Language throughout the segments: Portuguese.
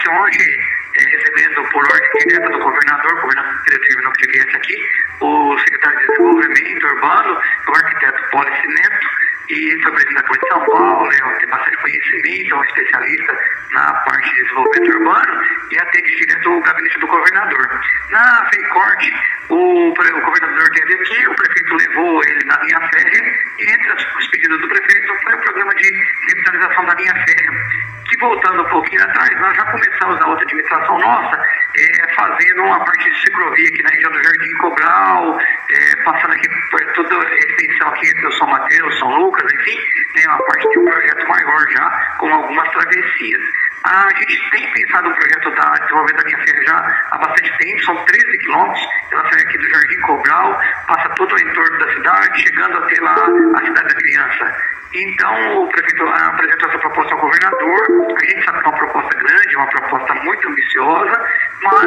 Ontem, recebendo por ordem direta do governador, o governador determinou que eu viesse aqui, o secretário de Desenvolvimento Urbano, o arquiteto Pólice Neto, e foi presidente da Câmara de São Paulo, tem bastante conhecimento, é um especialista na parte de desenvolvimento urbano e atende direto o gabinete do governador. Na FEICORT, o governador teve aqui, o prefeito levou ele na linha férrea, e entre os pedidos do prefeito foi o programa de revitalização da linha férrea, que voltando um pouquinho atrás, nós já começamos a outra administração nossa, fazendo uma parte de ciclovia aqui na região do Jardim Cobral, passando aqui por toda a extensão aqui entre o São Mateus, São Lucas, enfim, tem uma parte de um projeto maior já, com algumas travessias. A gente tem pensado no projeto da desenvolvimento da linha férrea já há bastante tempo, são 13 quilômetros, ela sai aqui do Jardim Cobral, passa todo o entorno da cidade, chegando até lá a Cidade da Criança. Então, o prefeito apresentou essa proposta ao governador. A gente sabe que é uma proposta grande, uma proposta muito ambiciosa, mas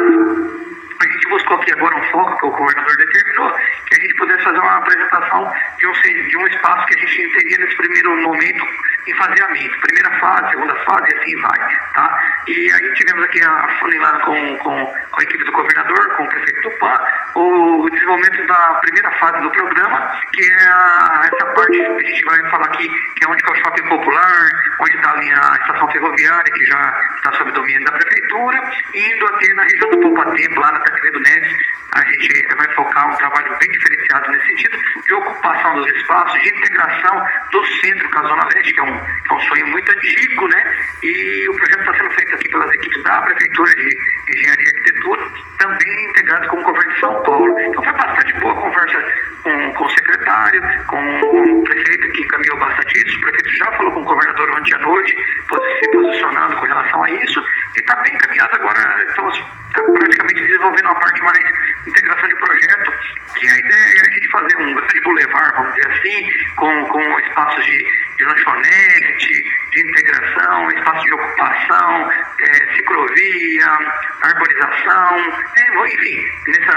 a gente buscou aqui agora um foco que o governador determinou, que a gente pudesse fazer uma apresentação de um espaço que a gente entendia nesse primeiro momento em faseamento. Primeira fase, segunda fase e assim vai, tá? E aí tivemos aqui afunilando com a equipe do governador, com o prefeito Tupã, o desenvolvimento da primeira fase do programa, que é essa parte que a gente vai falar aqui, que é onde está o shopping popular, onde está ali a estação ferroviária, que já está sob domínio da prefeitura, indo até na região do Poupatempo, lá na Tancredo Neves. A gente vai focar um trabalho bem diferenciado nesse sentido, de ocupação dos espaços, de integração do centro com a Zona Leste, que é um sonho muito antigo, né? E o projeto está sendo feito aqui pelas equipes da Prefeitura de Engenharia e Arquitetura, também integrado com o governo de São Paulo. Então foi bastante boa a conversa com o secretário, com o prefeito, que encaminhou bastante isso. O prefeito já falou com o governador ontem à noite, se posicionando com relação a isso, e está bem encaminhado agora. Estamos praticamente desenvolvendo uma parte mais de integração de projeto, que a ideia é a gente fazer um grande boulevard, vamos dizer assim, com espaços de lanchonete, de integração, espaços de ocupação, ciclovia, arborização, enfim,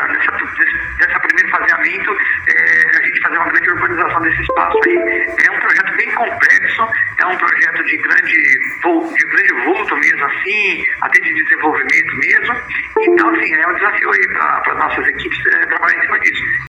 nessa primeiro faseamento, a gente fazer uma grande urbanização desse espaço aí. É um projeto bem complexo, é um projeto de grande vulto mesmo assim, até de desenvolvimento mesmo. Então, assim, é um desafio aí para as nossas equipes trabalhar em cima disso.